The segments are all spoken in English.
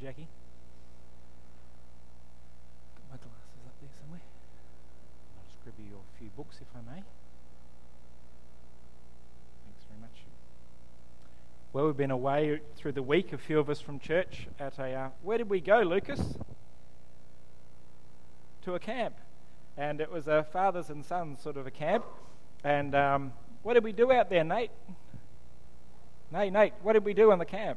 Jackie. Got my glasses up there somewhere. I'll just grab you a few books if I may. Thanks very much. Well, we've been away through the week, a few of us from church, at a... where did we go, Lucas? To a camp. And it was a fathers and sons sort of a camp. And what did we do out there, Nate? Nate, what did we do on the camp?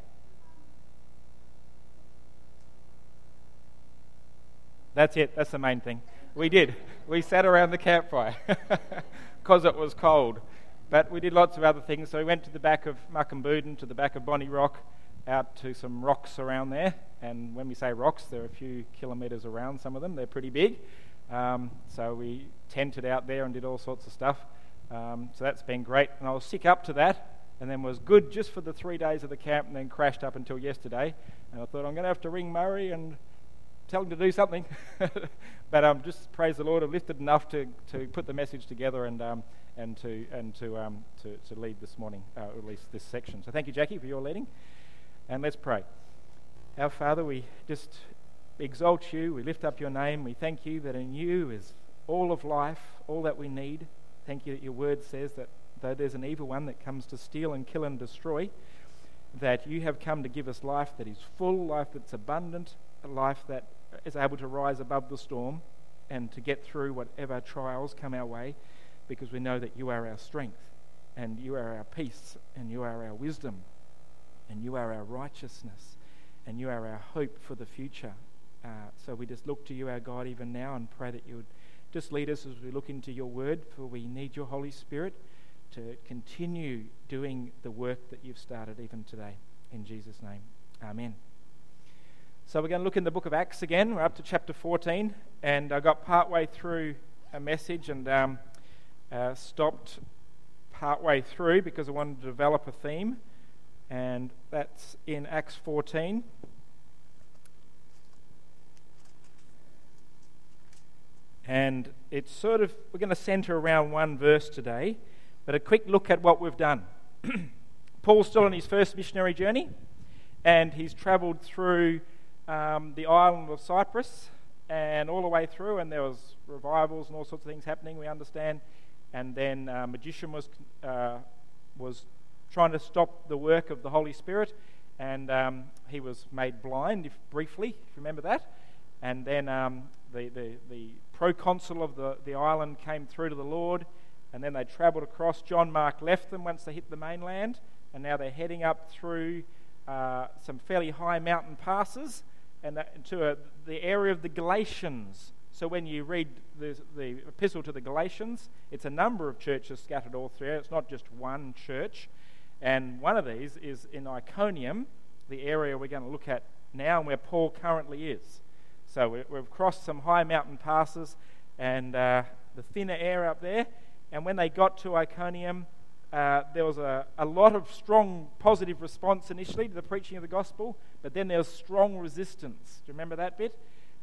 That's it. That's the main thing. We did. We sat around the campfire because it was cold. But we did lots of other things. So we went to the back of Muckamboodin, to the back of Bonnie Rock, out to some rocks around there. And when we say rocks, they're a few kilometres around, some of them. They're pretty big. So we tented out there and did all sorts of stuff. So that's been great. And I was sick up to that. And then was good just for the 3 days of the camp, and then crashed up until yesterday. And I thought, I'm going to have to ring Murray and tell him to do something. But just praise the Lord, I've lifted enough to put the message together and to lead this morning, or at least this section. So thank you, Jackie, for your leading. And let's pray. Our Father, we just exalt you, we lift up your name, we thank you that in you is all of life, all that we need. Thank you that your word says that though there's an evil one that comes to steal and kill and destroy, that you have come to give us life that is full, life that's abundant, a life that is able to rise above the storm and to get through whatever trials come our way, because we know that you are our strength and you are our peace and you are our wisdom and you are our righteousness and you are our hope for the future. So we just look to you, our God, even now, and pray that you would just lead us as we look into your word, for we need your Holy Spirit to continue doing the work that you've started even today. In Jesus' name, amen. So we're going to look in the book of Acts again. We're up to chapter 14, and I got partway through a message and stopped partway through because I wanted to develop a theme, and that's in Acts 14. And it's sort of, we're going to centre around one verse today, but a quick look at what we've done. Paul's still on his first missionary journey, and he's travelled through the island of Cyprus and all the way through, and there was revivals and all sorts of things happening, we understand. And then a magician was trying to stop the work of the Holy Spirit, and he was made blind, briefly, if you remember that. And then the proconsul of the island came through to the Lord, and then they travelled across. John Mark left them once they hit the mainland, and now they're heading up through some fairly high mountain passes and to the area of the Galatians. So when you read the epistle to the Galatians, it's a number of churches scattered all through. It's not just one church. And one of these is in Iconium, the area we're going to look at now and where Paul currently is. So we've crossed some high mountain passes and the thinner air up there. And when they got to Iconium, there was a lot of strong positive response initially to the preaching of the gospel, but then there was strong resistance. Do you remember that bit?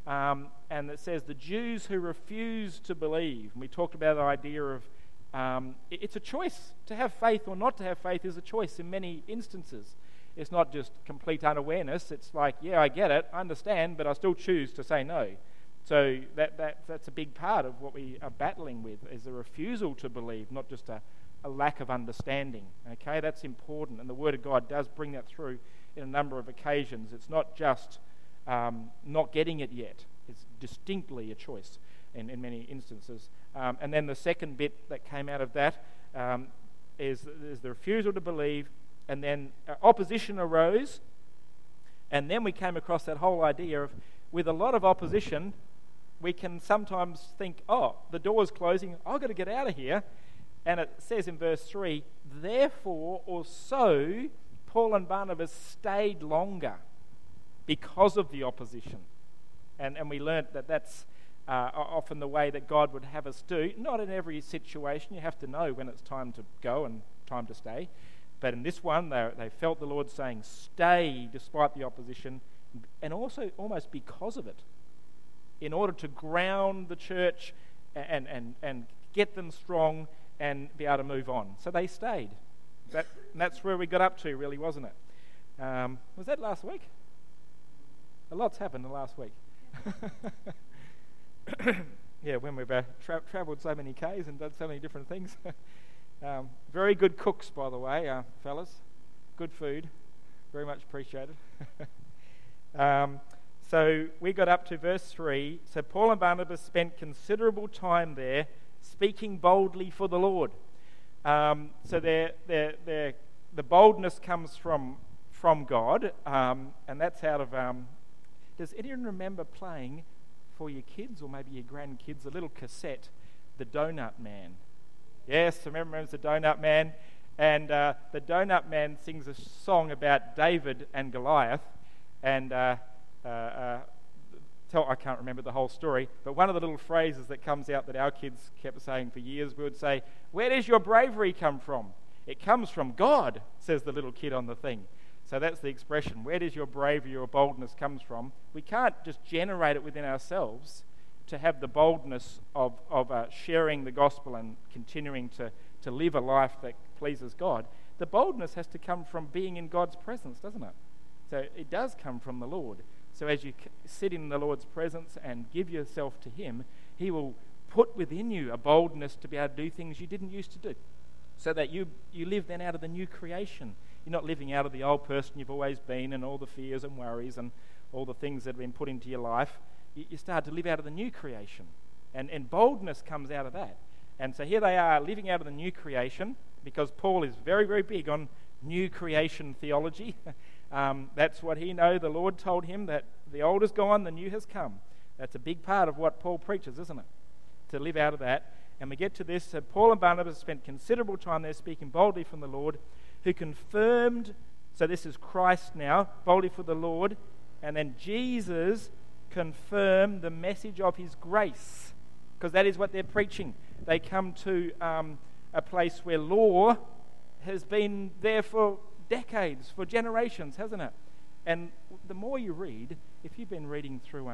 And it says the Jews who refused to believe. And we talked about the idea of it's a choice. To have faith or not to have faith is a choice in many instances. It's not just complete unawareness. It's like, yeah, I get it, I understand, but I still choose to say no. So that's a big part of what we are battling with, is the refusal to believe, not just a lack of understanding. Okay, that's important, and the Word of God does bring that through in a number of occasions. It's not just not getting it yet. It's distinctly a choice in many instances. And then the second bit that came out of that is the refusal to believe, and then opposition arose, and then we came across that whole idea of, with a lot of opposition, we can sometimes think, oh, the door's closing, I've got to get out of here. And it says in verse 3, therefore or so Paul and Barnabas stayed longer because of the opposition. And we learnt that that's often the way that God would have us do. Not in every situation. You have to know when it's time to go and time to stay. But in this one, they felt the Lord saying, stay despite the opposition, and also almost because of it, in order to ground the church and get them strong and be able to move on. So they stayed. That's where we got up to, really, wasn't it? Was that last week? A lot's happened in the last week. Yeah, when we've travelled so many Ks and done so many different things. Very good cooks, by the way, fellas. Good food. Very much appreciated. So we got up to verse 3. So Paul and Barnabas spent considerable time there speaking boldly for the Lord. So the boldness comes from God, and that's out of... does anyone remember playing for your kids or maybe your grandkids a little cassette, The Donut Man? Yes, remember the Donut Man? And the Donut Man sings a song about David and Goliath, and I can't remember the whole story, but one of the little phrases that comes out that our kids kept saying for years, we would say, "Where does your bravery come from?" "It comes from God," says the little kid on the thing. So that's the expression. Where does your bravery or boldness comes from? We can't just generate it within ourselves to have the boldness of sharing the gospel and continuing to live a life that pleases God. The boldness has to come from being in God's presence, doesn't it? So it does come from the Lord. So as you sit in the Lord's presence and give yourself to Him, He will put within you a boldness to be able to do things you didn't used to do. So that you live then out of the new creation. You're not living out of the old person you've always been and all the fears and worries and all the things that have been put into your life. You start to live out of the new creation. And boldness comes out of that. And so here they are living out of the new creation, because Paul is very, very big on new creation theology. That's what he knows. The Lord told him that the old is gone, the new has come. That's a big part of what Paul preaches, isn't it? To live out of that. And we get to this. So Paul and Barnabas spent considerable time there speaking boldly from the Lord, who confirmed, so this is Christ now, boldly for the Lord, and then Jesus confirmed the message of His grace, because that is what they're preaching. They come to a place where law has been there for decades, for generations, hasn't it? And the more you read, if you've been reading through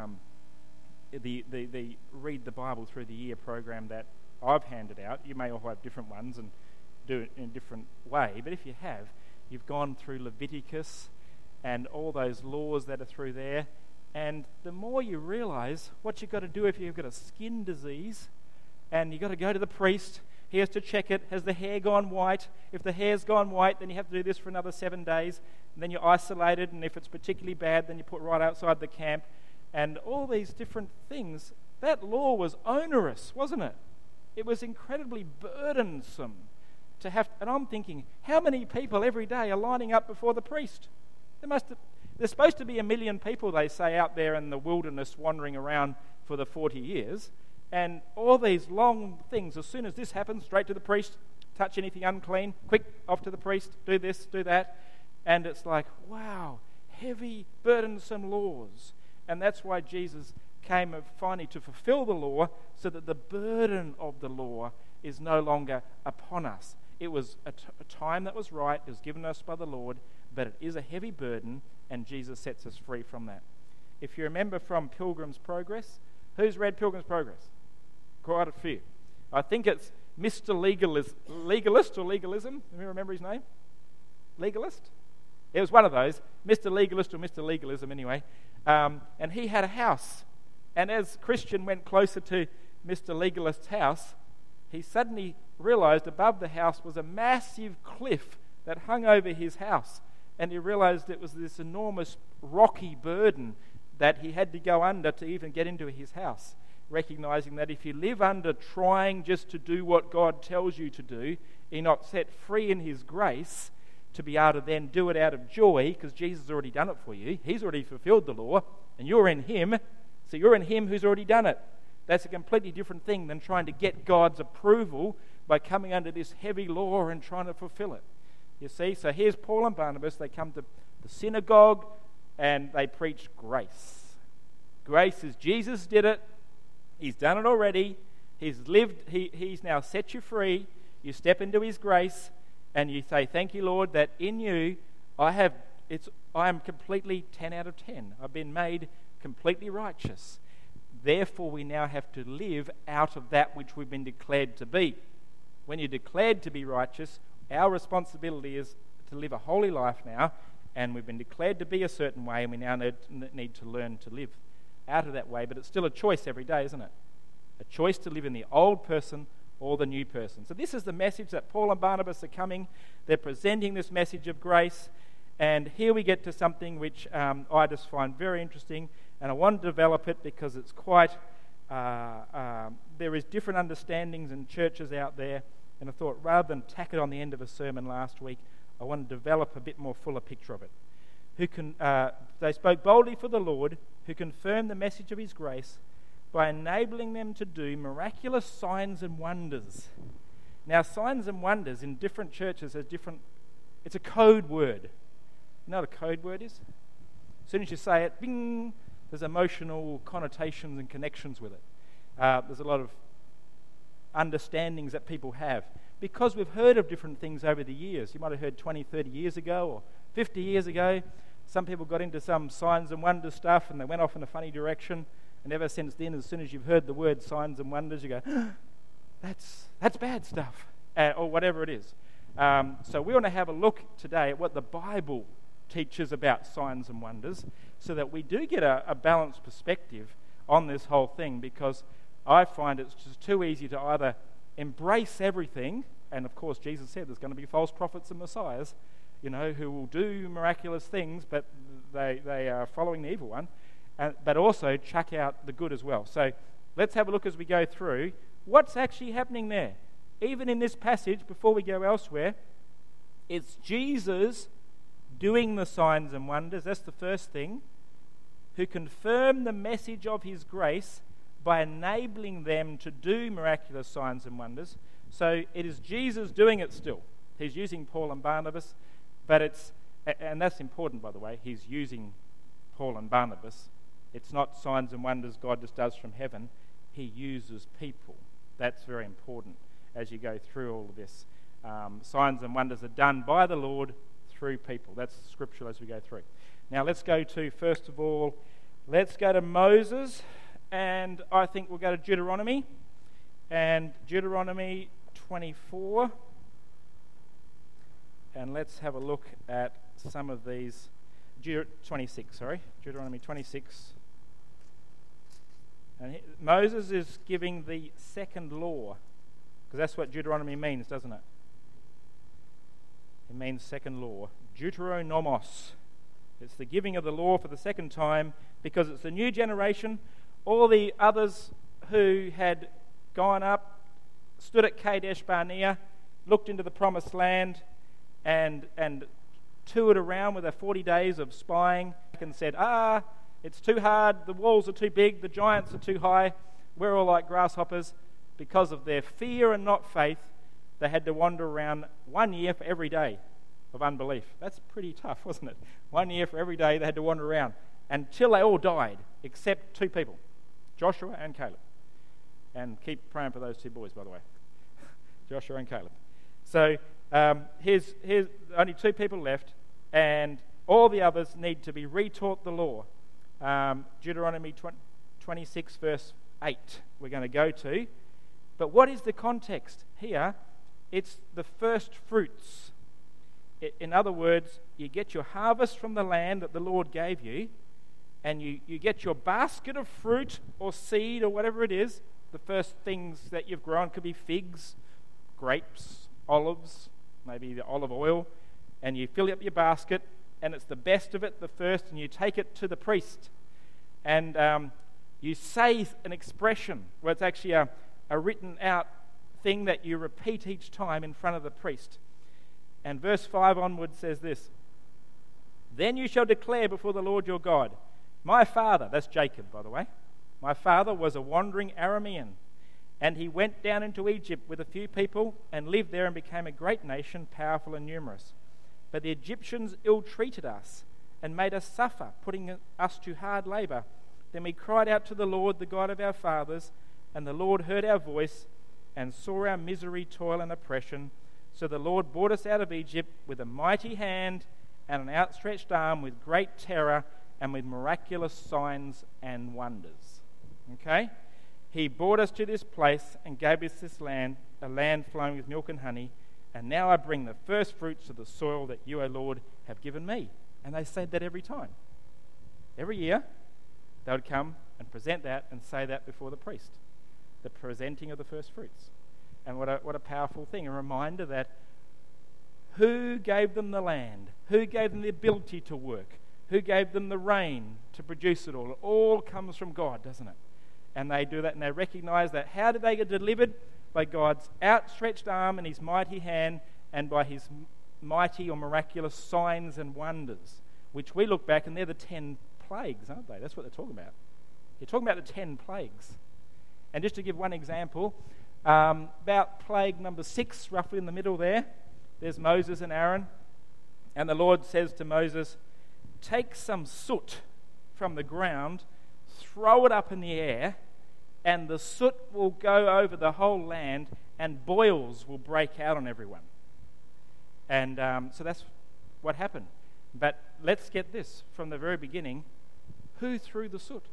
the Read the Bible Through the Year program that I've handed out, you may all have different ones and do it in a different way, but if you have, you've gone through Leviticus and all those laws that are through there, and the more you realise what you've got to do if you've got a skin disease, and you've got to go to the priest. He has to check it. Has the hair gone white? If the hair's gone white, then you have to do this for another 7 days. And then you're isolated, and if it's particularly bad, then you put right outside the camp. And all these different things. That law was onerous, wasn't it? It was incredibly burdensome to have. And I'm thinking, how many people every day are lining up before the priest? There's supposed to be 1 million people, they say, out there in the wilderness wandering around for the 40 years. And all these long things, as soon as this happens, straight to the priest, touch anything unclean, quick, off to the priest, do this, do that. And it's like, wow, heavy, burdensome laws. And that's why Jesus came finally to fulfill the law, so that the burden of the law is no longer upon us. It was a time that was right, it was given us by the Lord, but it is a heavy burden, and Jesus sets us free from that. If you remember from Pilgrim's Progress, who's read Pilgrim's Progress? Quite a few. I think it's Mr. Legalist or Legalism. Do you remember his name? Legalist? It was one of those. Mr. Legalist or Mr. Legalism anyway. And he had a house. And as Christian went closer to Mr. Legalist's house, he suddenly realised above the house was a massive cliff that hung over his house. And he realised it was this enormous rocky burden that he had to go under to even get into his house. Recognising that if you live under trying just to do what God tells you to do, you're not set free in His grace to be able to then do it out of joy, because Jesus has already done it for you. He's already fulfilled the law, and you're in Him, so you're in Him who's already done it. That's a completely different thing than trying to get God's approval by coming under this heavy law and trying to fulfill it. You see, so here's Paul and Barnabas. They come to the synagogue and they preach grace. Grace is Jesus did it. He's done it already. He's lived. He's now set you free. You step into His grace and you say, thank you, Lord, that in you I am completely 10 out of 10. I've been made completely righteous. Therefore, we now have to live out of that which we've been declared to be. When you're declared to be righteous, our responsibility is to live a holy life now and we've been declared to be a certain way, and we now need to learn to live out of that way. But it's still a choice every day, isn't it? A choice to live in the old person or the new person. So this is the message that Paul and Barnabas are coming. They're presenting this message of grace. And here we get to something which I just find very interesting, and I want to develop it because it's quite... there is different understandings in churches out there, and I thought rather than tack it on the end of a sermon last week, I want to develop a bit more fuller picture of it. They spoke boldly for the Lord, who confirmed the message of his grace by enabling them to do miraculous signs and wonders. Now, signs and wonders in different churches are different. It's a code word. You know what a code word is? As soon as you say it, bing, there's emotional connotations and connections with it. There's a lot of understandings that people have. Because we've heard of different things over the years. You might have heard 20, 30 years ago or 50 years ago, some people got into some signs and wonders stuff and they went off in a funny direction. And ever since then, as soon as you've heard the word signs and wonders, you go, that's bad stuff, or whatever it is. So we want to have a look today at what the Bible teaches about signs and wonders so that we do get a balanced perspective on this whole thing, because I find it's just too easy to either embrace everything, and of course Jesus said there's going to be false prophets and messiahs, who will do miraculous things, but they are following the evil one, but also chuck out the good as well. So let's have a look as we go through what's actually happening there. Even in this passage, before we go elsewhere, it's Jesus doing the signs and wonders. That's the first thing. Who confirmed the message of his grace by enabling them to do miraculous signs and wonders. So it is Jesus doing it still. He's using Paul and Barnabas, and that's important, by the way. He's using Paul and Barnabas. It's not signs and wonders God just does from heaven. He uses people. That's very important as you go through all of this. Signs and wonders are done by the Lord through people. That's scriptural as we go through. Now let's go to, first of all, let's go to Moses, and I think we'll go to Deuteronomy, and Deuteronomy 24, and let's have a look at some of these. Deuteronomy 26. And Moses is giving the second law, because that's what Deuteronomy means, doesn't it? It means second law. Deuteronomos. It's the giving of the law for the second time, because it's a new generation. All the others who had gone up, stood at Kadesh Barnea, looked into the promised land, and toured around with their 40 days of spying, and said, it's too hard, the walls are too big, the giants are too high, we're all like grasshoppers. Because of their fear and not faith, they had to wander around 1 year for every day of unbelief. That's pretty tough, wasn't it? 1 year for every day they had to wander around until they all died, except two people, Joshua and Caleb. And keep praying for those two boys, by the way, Joshua and Caleb. So here's only two people left, and all the others need to be retaught the law. Deuteronomy 26 verse 8 we're going to go to. But what is the context here? It's the first fruits. In other words, you get your harvest from the land that the Lord gave you, and you get your basket of fruit or seed or whatever it is. The first things that you've grown could be figs, grapes, olives, maybe the olive oil, and you fill up your basket, and it's the best of it, the first, and you take it to the priest. And you say an expression where it's actually a written out thing that you repeat each time in front of the priest. And verse 5 onward says this: Then you shall declare before the Lord your God, my father, that's Jacob, by the way, my father was a wandering Aramean, and he went down into Egypt with a few people and lived there and became a great nation, powerful and numerous. But the Egyptians ill-treated us and made us suffer, putting us to hard labor. Then we cried out to the Lord, the God of our fathers, and the Lord heard our voice and saw our misery, toil, and oppression. So the Lord brought us out of Egypt with a mighty hand and an outstretched arm, with great terror and with miraculous signs and wonders. Okay? He brought us to this place and gave us this land, a land flowing with milk and honey. And now I bring the first fruits of the soil that you, O Lord, have given me. And they said that every time. Every year, they would come and present that and say that before the priest. The presenting of the first fruits. And what a powerful thing. A reminder that who gave them the land? Who gave them the ability to work? Who gave them the rain to produce it all? It all comes from God, doesn't it? And they do that, and they recognize that. How did they get delivered? By God's outstretched arm and his mighty hand, and by his mighty or miraculous signs and wonders, which we look back, and they're the 10 plagues, aren't they? That's what they're talking about. You're talking about the 10 plagues. And just to give one example, about plague number 6, roughly in the middle there's Moses and Aaron, and the Lord says to Moses, take some soot from the ground, throw it up in the air, and the soot will go over the whole land, and boils will break out on everyone. And so that's what happened. But let's get this from the very beginning. Who threw the soot?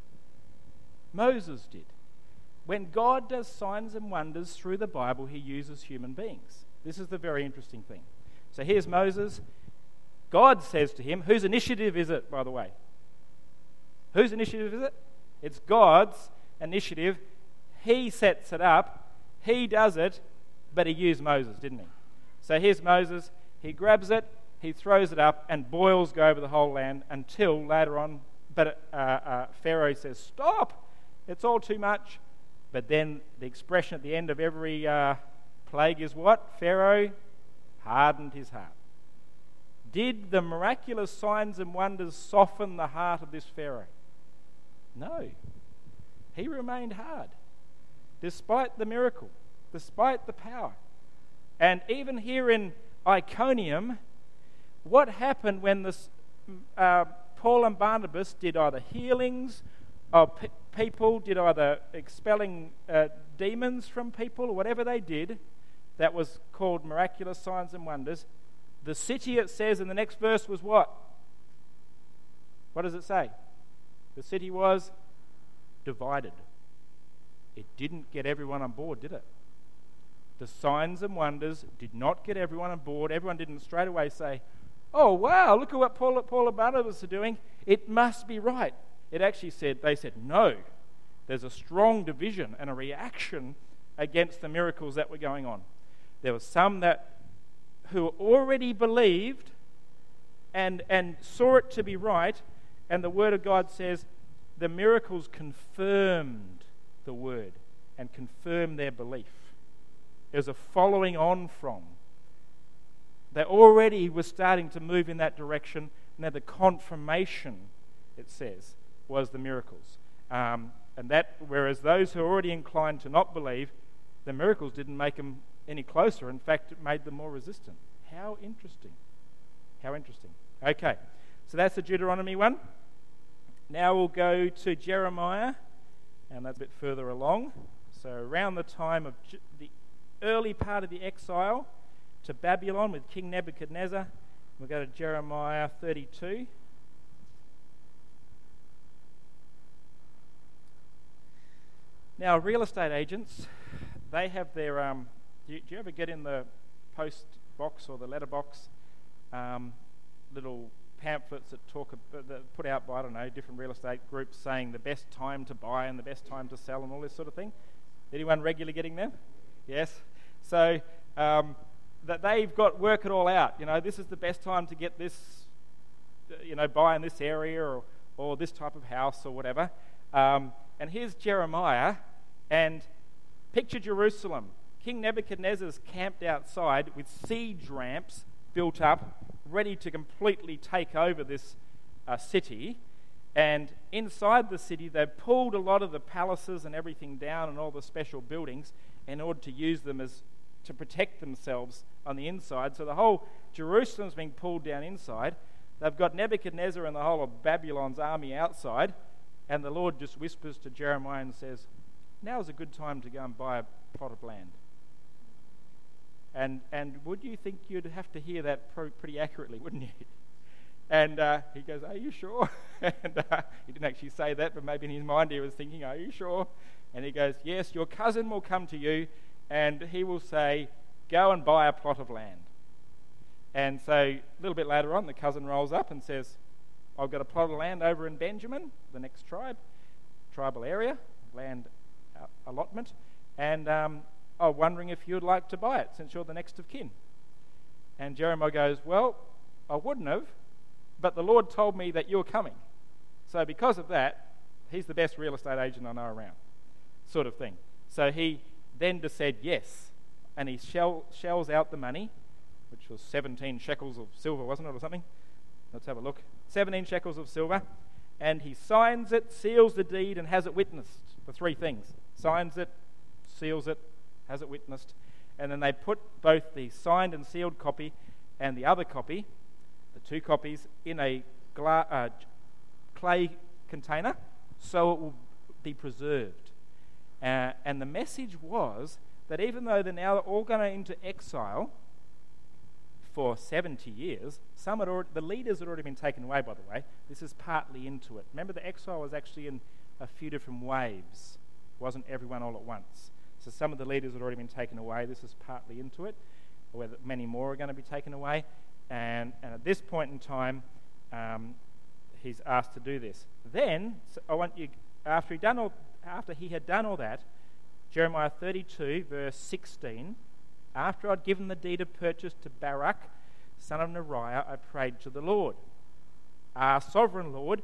Moses did. When God does signs and wonders through the Bible, he uses human beings. This is the very interesting thing. So here's Moses. God says to him, whose initiative is it, by the way? Whose initiative is it? It's God's initiative. He sets it up. He does it, but he used Moses, didn't he? So here's Moses. He grabs it, he throws it up, and boils go over the whole land until later on, but Pharaoh says, stop, it's all too much. But then the expression at the end of every plague is what? Pharaoh hardened his heart. Did the miraculous signs and wonders soften the heart of this Pharaoh? No. He remained hard, despite the miracle, despite the power. And even here in Iconium, what happened when Paul and Barnabas did either healings of people, did either expelling demons from people, or whatever they did, that was called miraculous signs and wonders. The city, it says in the next verse, was what? What does it say? The city was divided. It didn't get everyone on board, did it? The signs and wonders did not get everyone on board. Everyone didn't straight away say, oh, wow, look at what Paul and Barnabas are doing. It must be right. It actually said, they said, no. There's a strong division and a reaction against the miracles that were going on. There were some who already believed and saw it to be right, and the Word of God says the miracles confirmed the Word and confirmed their belief. It was a following on from. They already were starting to move in that direction. Now the confirmation, it says, was the miracles. And that, whereas those who are already inclined to not believe, the miracles didn't make them any closer. In fact, it made them more resistant. How interesting. How interesting. Okay, so that's the Deuteronomy one. Now we'll go to Jeremiah, and that's a bit further along. So around the time of the early part of the exile to Babylon with King Nebuchadnezzar, we'll go to Jeremiah 32. Now, real estate agents, they have their... do you ever get in the post box or the letter box little pamphlets that put out by, I don't know, different real estate groups saying the best time to buy and the best time to sell and all this sort of thing? Anyone regularly getting them? Yes. So that they've got work it all out. You know, this is the best time to get this, buy in this area or this type of house or whatever. And here's Jeremiah, and picture Jerusalem. King Nebuchadnezzar's camped outside with siege ramps built up, ready to completely take over this city. And inside the city, they've pulled a lot of the palaces and everything down and all the special buildings in order to use them to protect themselves on the inside. So the whole Jerusalem's being pulled down inside. They've got Nebuchadnezzar and the whole of Babylon's army outside. And the Lord just whispers to Jeremiah and says, now's a good time to go and buy a plot of land. And would you think you'd have to hear that pretty accurately, wouldn't you? And he goes, are you sure? And he didn't actually say that, but maybe in his mind he was thinking, are you sure? And he goes, yes, your cousin will come to you and he will say, go and buy a plot of land. And so a little bit later on, the cousin rolls up and says, I've got a plot of land over in Benjamin, the next tribal area, land allotment, and I'm wondering if you'd like to buy it since you're the next of kin. And Jeremiah goes, well, I wouldn't have, but the Lord told me that you're coming. So because of that, he's the best real estate agent I know around, sort of thing. So he then just said yes, and he shells out the money, which was 17 shekels of silver, wasn't it, or something? Let's have a look. 17 shekels of silver, and he signs it, seals the deed, and has it witnessed. The three things. Signs it, seals it, has it witnessed, and then they put both the signed and sealed copy and the other copy, the two copies, in a clay container so it will be preserved. And the message was that even though they're now all going into exile for 70 years, the leaders had already been taken away, by the way. This is partly into it. Remember, the exile was actually in a few different waves. It wasn't everyone all at once. So some of the leaders had already been taken away. This is partly into it, where many more are going to be taken away. And at this point in time, he's asked to do this. Then, so I want you, after he had done all that, Jeremiah 32, verse 16, after I'd given the deed of purchase to Baruch, son of Neriah, I prayed to the Lord. Our sovereign Lord,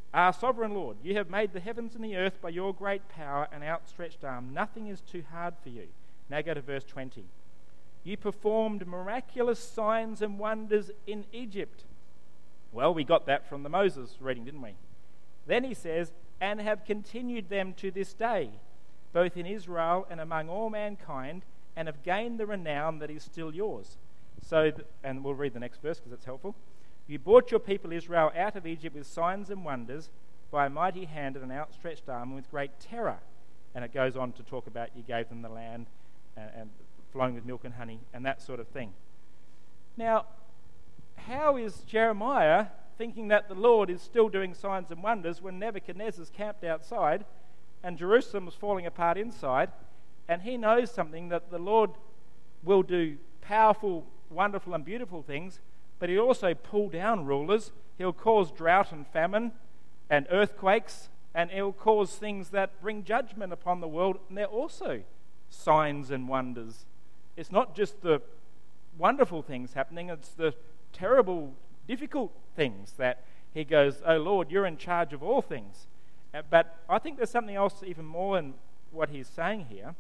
you have made the heavens and the earth by your great power and outstretched arm. Nothing is too hard for you. Now go to verse 20. You performed miraculous signs and wonders in Egypt. Well, we got that from the Moses reading, didn't we? Then he says, and have continued them to this day, both in Israel and among all mankind, and have gained the renown that is still yours. And we'll read the next verse because it's helpful. You brought your people Israel out of Egypt with signs and wonders, by a mighty hand and an outstretched arm, and with great terror. And it goes on to talk about you gave them the land and flowing with milk and honey and that sort of thing. Now, how is Jeremiah thinking that the Lord is still doing signs and wonders when Nebuchadnezzar's camped outside and Jerusalem's falling apart inside, and he knows something, that the Lord will do powerful, wonderful and beautiful things, but he'll also pull down rulers. He'll cause drought and famine and earthquakes, and he'll cause things that bring judgment upon the world, and they're also signs and wonders. It's not just the wonderful things happening, it's the terrible, difficult things that he goes, oh Lord, you're in charge of all things. But I think there's something else even more in what he's saying here,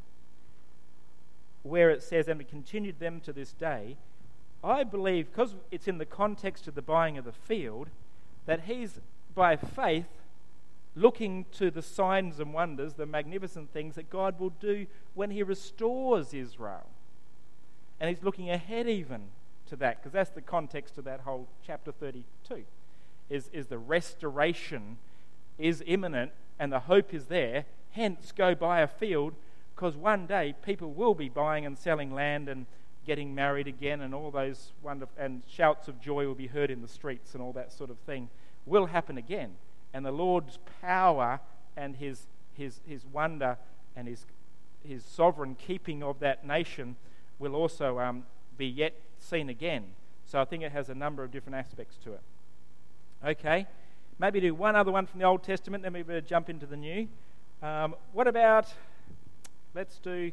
where it says, and we continued them to this day. I believe, because it's in the context of the buying of the field, that he's, by faith, looking to the signs and wonders, the magnificent things that God will do when he restores Israel. And he's looking ahead even to that, because that's the context of that whole chapter 32, is the restoration is imminent and the hope is there. Hence, go buy a field, because one day people will be buying and selling land and getting married again, and all those wonderful, and shouts of joy will be heard in the streets, and all that sort of thing will happen again. And the Lord's power and his wonder and his sovereign keeping of that nation will also be yet seen again. So I think it has a number of different aspects to it. Okay, maybe do one other one from the Old Testament, then we better jump into the New. What about, let's do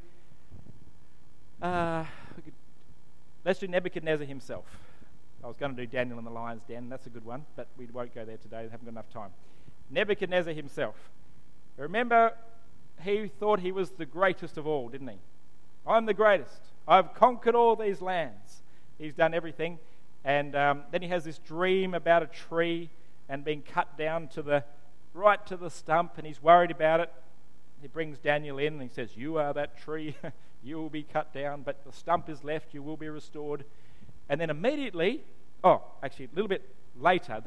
Nebuchadnezzar himself. I was going to do Daniel in the lion's den. That's a good one, but we won't go there today. We haven't got enough time. Nebuchadnezzar himself. Remember, he thought he was the greatest of all, didn't he? I'm the greatest. I've conquered all these lands. He's done everything. And then he has this dream about a tree and being cut down right to the stump, and he's worried about it. He brings Daniel in and he says, you are that tree. You will be cut down, but the stump is left. You will be restored. And then immediately, a little bit later,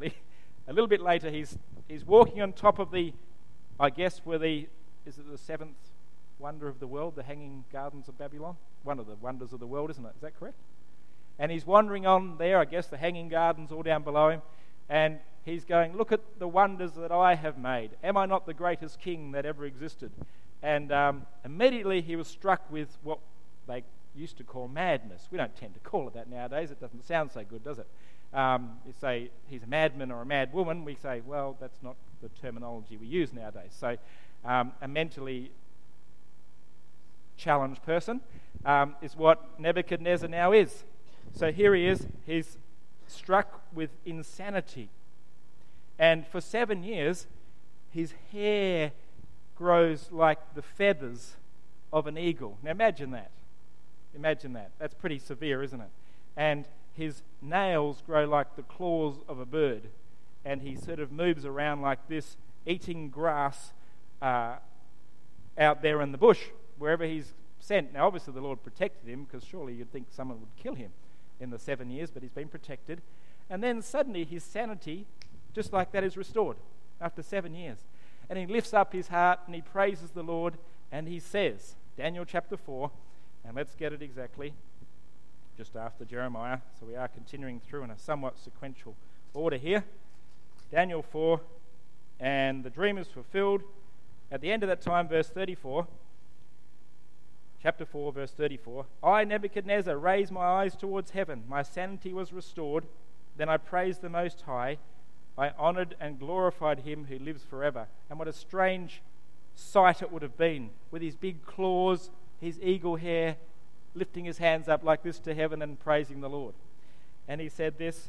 he's walking on top of the, I guess, is it the seventh wonder of the world, the Hanging Gardens of Babylon? One of the wonders of the world, isn't it? Is that correct? And he's wandering on there, I guess, the Hanging Gardens all down below him, and he's going, look at the wonders that I have made. Am I not the greatest king that ever existed? And immediately he was struck with what they used to call madness. We don't tend to call it that nowadays. It doesn't sound so good, does it? You say he's a madman or a mad woman, we say, well, that's not the terminology we use nowadays. So a mentally challenged person is what Nebuchadnezzar now is. So here he is, he's struck with insanity. And for 7 years, his hair grows like the feathers of an eagle. Now imagine that. Imagine that. That's pretty severe, isn't it? And his nails grow like the claws of a bird. And he sort of moves around like this, eating grass out there in the bush, wherever he's sent. Now obviously the Lord protected him, because surely you'd think someone would kill him in the 7 years, but he's been protected. And then suddenly his sanity, just like that, is restored after 7 years. And he lifts up his heart and he praises the Lord, and he says, Daniel chapter 4, and let's get it exactly, just after Jeremiah, so we are continuing through in a somewhat sequential order here. Daniel 4, and the dream is fulfilled. At the end of that time, verse 34, chapter 4, verse 34, I, Nebuchadnezzar, raised my eyes towards heaven. My sanity was restored. Then I praised the Most High. I honoured and glorified him who lives forever. And what a strange sight it would have been, with his big claws, his eagle hair, lifting his hands up like this to heaven and praising the Lord. And he said this,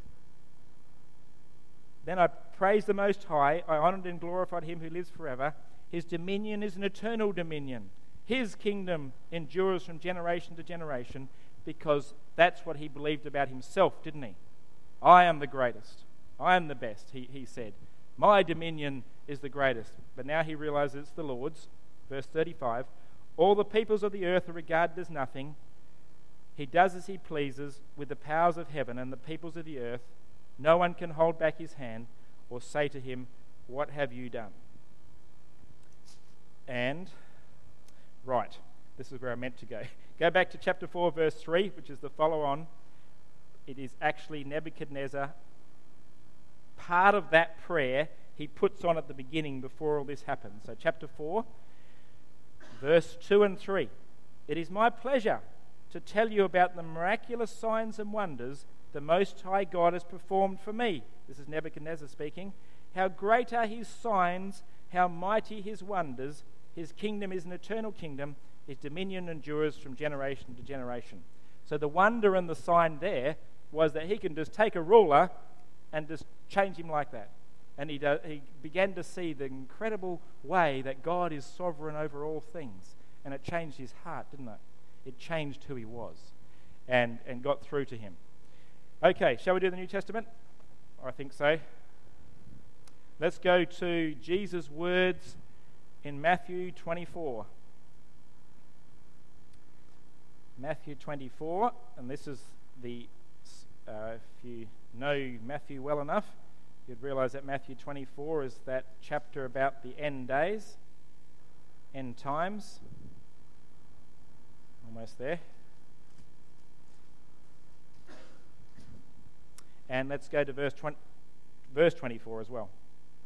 Then I praised the Most High. I honoured and glorified him who lives forever. His dominion is an eternal dominion. His kingdom endures from generation to generation, because that's what he believed about himself, didn't he? I am the greatest. I am the best, he said. My dominion is the greatest. But now he realizes it's the Lord's. Verse 35, all the peoples of the earth are regarded as nothing. He does as he pleases with the powers of heaven and the peoples of the earth. No one can hold back his hand or say to him, what have you done? And, right, this is where I meant to go. Go back to chapter 4, verse 3, which is the follow-on. It is actually Nebuchadnezzar. Part of that prayer he puts on at the beginning before all this happens. So chapter 4, verse 2 and 3. It is my pleasure to tell you about the miraculous signs and wonders the Most High God has performed for me. This is Nebuchadnezzar speaking. How great are his signs, how mighty his wonders. His kingdom is an eternal kingdom. His dominion endures from generation to generation. So the wonder and the sign there was that he can just take a ruler and just change him like that. And he began to see the incredible way that God is sovereign over all things. And it changed his heart, didn't it? It changed who he was and got through to him. Okay, shall we do the New Testament? I think so. Let's go to Jesus' words in Matthew 24. Matthew 24, and this is the, if you know Matthew well enough, you'd realise that Matthew 24 is that chapter about the end days, end times. Almost there. And let's go to verse 24 as well.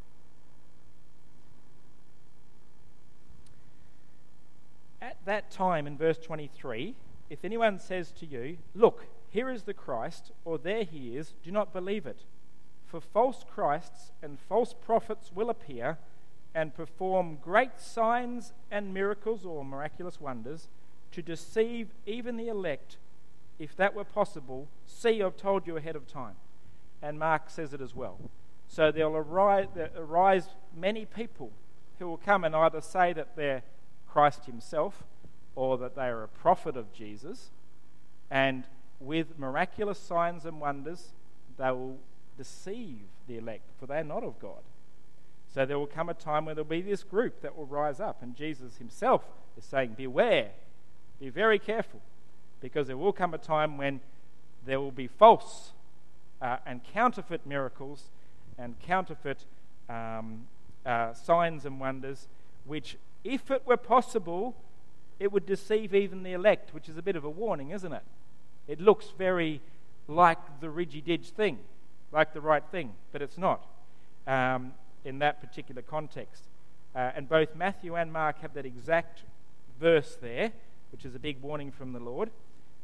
At that time, in verse 23, if anyone says to you, look, here is the Christ, or there he is, do not believe it. For false Christs and false prophets will appear and perform great signs and miracles or miraculous wonders to deceive even the elect. If that were possible, see, I've told you ahead of time. And Mark says it as well. So there will arise many people who will come and either say that they're Christ himself or that they are a prophet of Jesus, and with miraculous signs and wonders they will deceive the elect, for they are not of God. So there will come a time when there will be this group that will rise up, and Jesus himself is saying, beware, be very careful, because there will come a time when there will be false and counterfeit miracles and counterfeit signs and wonders, which, if it were possible, it would deceive even the elect, which is a bit of a warning, isn't it? It looks very like the ridgy-dig thing, like the right thing, but it's not in that particular context. And both Matthew and Mark have that exact verse there, which is a big warning from the Lord.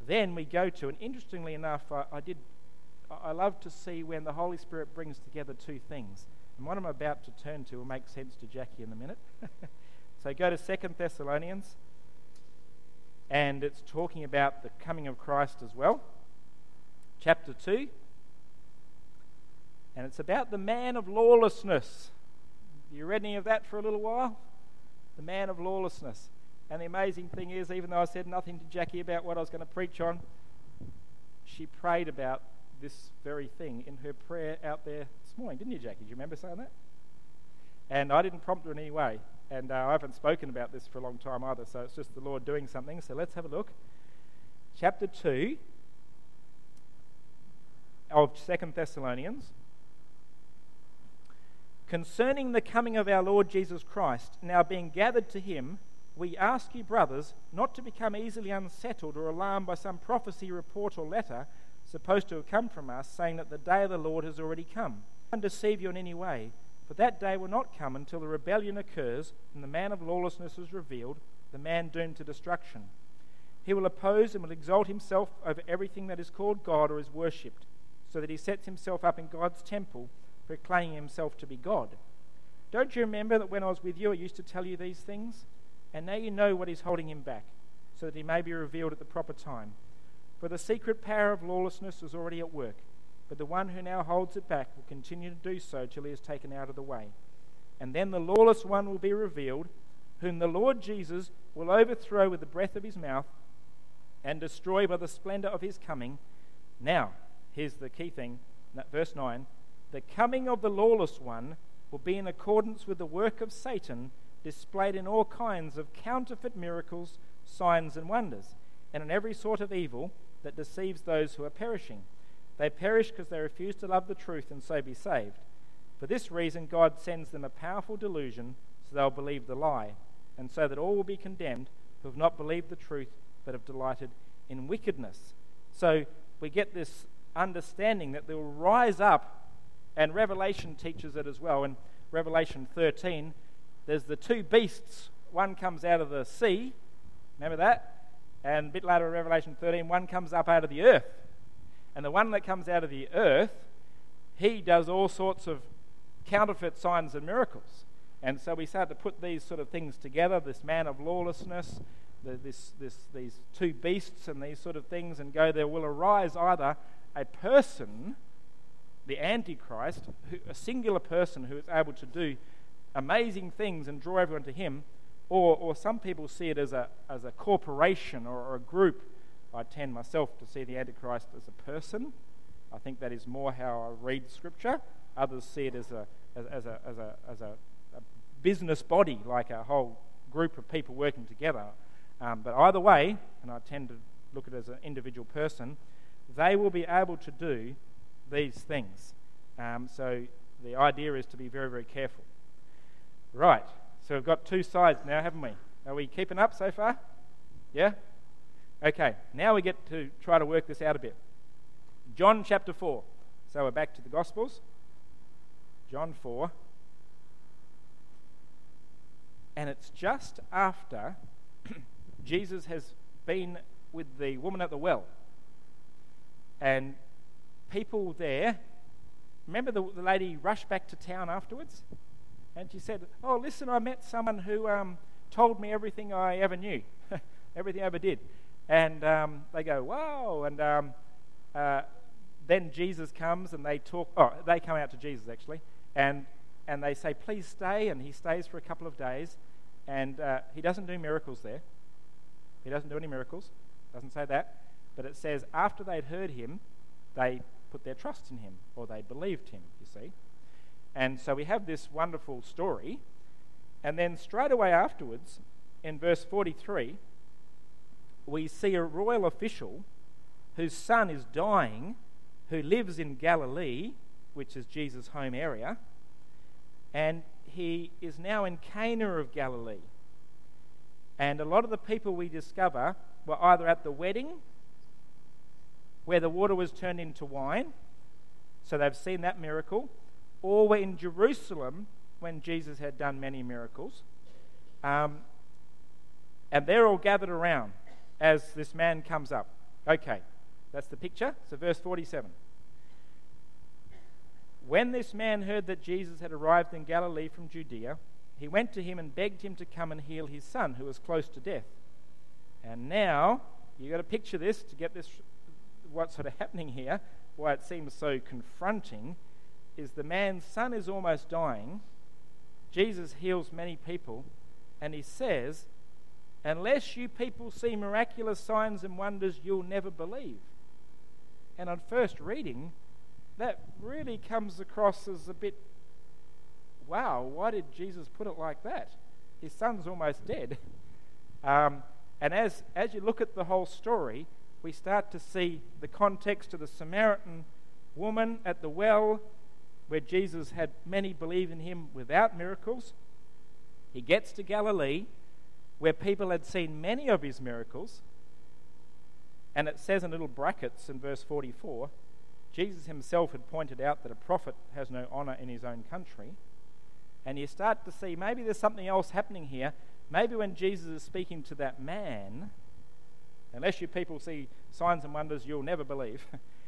then we go to, and interestingly enough, I love to see when the Holy Spirit brings together two things. And what I'm about to turn to will make sense to Jackie in a minute. So go to 2 Thessalonians, and it's talking about the coming of Christ as well. Chapter 2. And it's about the man of lawlessness. You read any of that for a little while? The man of lawlessness. And the amazing thing is, even though I said nothing to Jackie about what I was going to preach on, she prayed about this very thing in her prayer out there this morning. Didn't you, Jackie? Do you remember saying that? And I didn't prompt her in any way. And I haven't spoken about this for a long time either, so it's just the Lord doing something. So let's have a look. Chapter 2 of 2 Thessalonians. Concerning the coming of our Lord Jesus Christ, now being gathered to him, we ask you, brothers, not to become easily unsettled or alarmed by some prophecy, report, or letter supposed to have come from us, saying that the day of the Lord has already come. Don't deceive you in any way, for that day will not come until the rebellion occurs and the man of lawlessness is revealed, the man doomed to destruction. He will oppose and will exalt himself over everything that is called God or is worshipped, so that he sets himself up in God's temple, proclaiming himself to be God. Don't you remember that when I was with you I used to tell you these things? And now you know what is holding him back, so that he may be revealed at the proper time. For the secret power of lawlessness is already at work, but the one who now holds it back will continue to do so till he is taken out of the way. And then the lawless one will be revealed, whom the Lord Jesus will overthrow with the breath of his mouth and destroy by the splendor of his coming. Now, here's the key thing, verse 9. The coming of the lawless one will be in accordance with the work of Satan, displayed in all kinds of counterfeit miracles, signs and wonders, and in every sort of evil that deceives those who are perishing. They perish because they refuse to love the truth and so be saved. For this reason God sends them a powerful delusion, so they'll believe the lie, and so that all will be condemned who have not believed the truth but have delighted in wickedness. So we get this understanding that they will rise up, and Revelation teaches it as well. In Revelation 13, there's the two beasts. One comes out of the sea, remember that? And a bit later in Revelation 13, one comes up out of the earth. And the one that comes out of the earth, he does all sorts of counterfeit signs and miracles. And so we start to put these sort of things together, this man of lawlessness, these two beasts and these sort of things, and go, there will arise either a person, the Antichrist, a singular person who is able to do amazing things and draw everyone to him, or some people see it as a corporation or a group. I tend myself to see the Antichrist as a person. I think that is more how I read Scripture. Others see it as a business body, like a whole group of people working together. But either way, and I tend to look at it as an individual person, they will be able to do these things. So the idea is to be very, very careful. Right, so we've got two sides now, haven't we? Are we keeping up so far? Yeah? Okay, now we get to try to work this out a bit. John chapter 4. So we're back to the Gospels. John 4. And it's just after Jesus has been with the woman at the well. And people there, remember the lady rushed back to town afterwards? And she said, oh, listen, I met someone who told me everything I ever knew, everything I ever did. And they go, wow. And then Jesus comes and they talk. Oh, they come out to Jesus, actually. And they say, please stay. And he stays for a couple of days. And he doesn't do miracles there. He doesn't do any miracles. Doesn't say that. But it says after they'd heard him, they put their trust in him, or they believed him, you see. And so we have this wonderful story. And then straight away afterwards, in verse 43, we see a royal official whose son is dying, who lives in Galilee, which is Jesus' home area, and he is now in Cana of Galilee. And a lot of the people we discover were either at the wedding, where the water was turned into wine, so they've seen that miracle, or were in Jerusalem when Jesus had done many miracles. And they're all gathered around as this man comes up. Okay, that's the picture. So verse 47. When this man heard that Jesus had arrived in Galilee from Judea, he went to him and begged him to come and heal his son, who was close to death. And now, you've got to picture this to get this, what's sort of happening here, why it seems so confronting, is the man's son is almost dying. Jesus heals many people, and he says, unless you people see miraculous signs and wonders, you'll never believe. And on first reading, that really comes across as a bit, wow, why did Jesus put it like that? His son's almost dead. And as you look at the whole story, we start to see the context of the Samaritan woman at the well, where Jesus had many believe in him without miracles. He gets to Galilee, where people had seen many of his miracles. And it says in little brackets in verse 44, Jesus himself had pointed out that a prophet has no honor in his own country. And you start to see maybe there's something else happening here. Maybe when Jesus is speaking to that man, unless you people see signs and wonders, you'll never believe.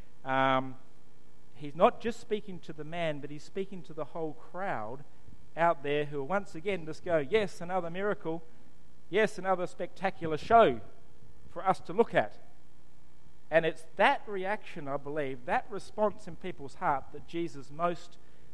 He's not just speaking to the man, but he's speaking to the whole crowd out there who once again just go, yes, another miracle. Yes, another spectacular show for us to look at. And it's that reaction, I believe, that response in people's heart that Jesus most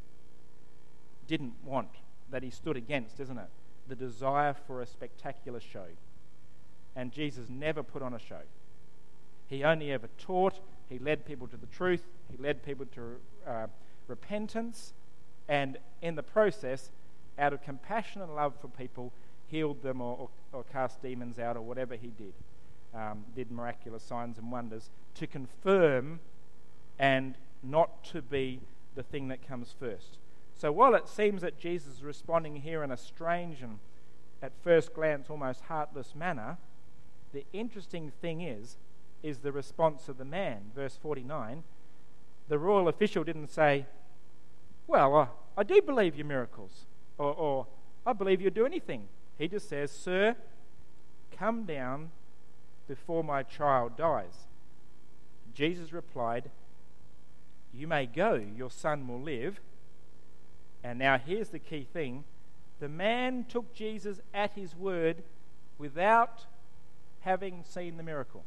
didn't want, that he stood against, isn't it? The desire for a spectacular show. And Jesus never put on a show. He only ever taught. He led people to the truth. He led people to repentance. And in the process, out of compassion and love for people, healed them or cast demons out or whatever he did. Did miraculous signs and wonders to confirm and not to be the thing that comes first. So while it seems that Jesus is responding here in a strange and at first glance almost heartless manner, the interesting thing is the response of the man. Verse 49, the royal official didn't say, well, I do believe your miracles, or I believe you'll do anything. He just says, sir, come down before my child dies. Jesus replied, you may go, your son will live. And now here's the key thing. The man took Jesus at his word without having seen the miracle.